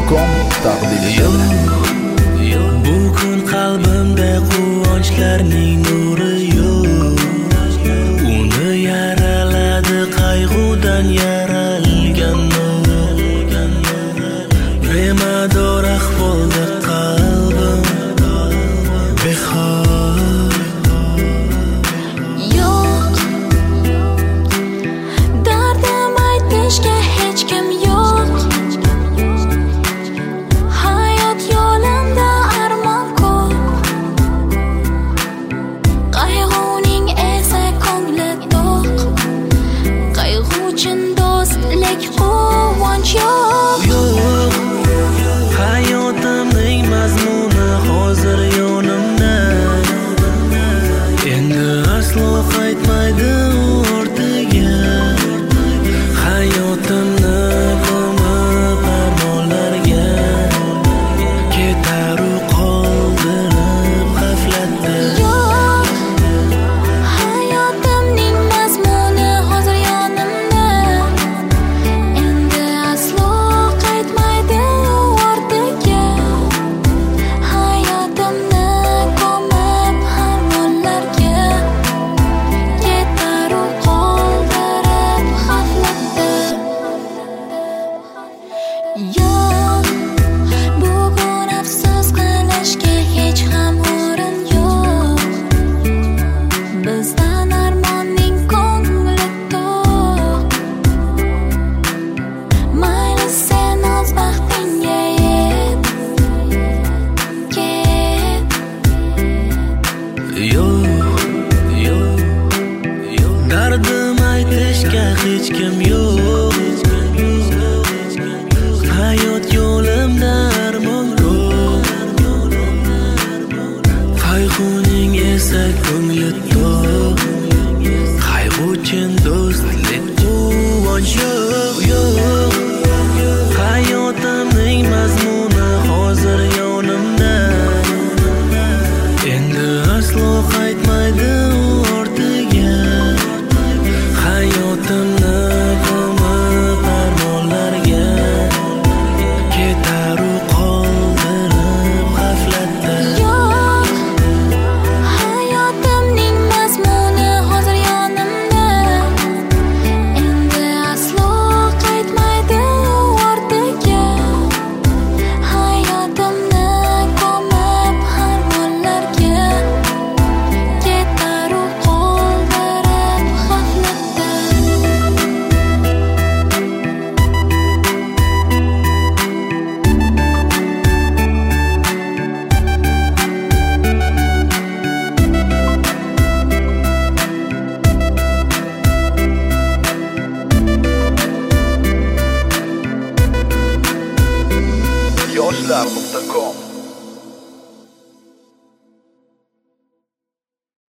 gmail.com taqdim etadi. Bugun qalbimda quvonchlarning nuri yo'q. Uni yaraladi qayg'udan yaralgan nur. Bemador ahvolda qalbim behol. Yo'q, dardim aytishga hech kim yo'q. Hayot yo'limda armon ko'p. Qayg'uning esa ko'ngli to'q. Qayg'uchin do'stlik quvonch yo'q. Hayotimning mazmuni hozir yonimda. Endi aslo qaytmaydi ortiga. Hayotimni ko'mib armonlarga, ketar u qoldirib g'aflatda. Yo'q, hayotimning mazmuni hozir yonimda. Endi aslo qaytmaydi ortiga. Hayotimni ko'mib armonlarga, ketar u qoldirib g'aflatda. Yo'q, bugun afsus qilishga hech ham o'rin yo'q. Bizdan armonning ko'ngli to'q. Mayli sen o'z baxtingga yet. Dardim aytishga hech kim yo'q. Hayot yo'limda armon ko'p. Qayg'uning esa ko'ngli to'q. Qayg'uchin do'stlik quvonch yo'q. Hayotimning mazmuni hozir yonimda. Endi aslo qaytmaydi ortiga. Hayotimni ko'mib armonlarga, ketar u qoldirib g'aflatda. Yo'q, hayotimning mazmuni hozir yonimda. Endi aslo qaytmaydi ortiga. Hayotimni ko'mib armonlarga, ketar u qoldirib g'aflatda. Yoshlar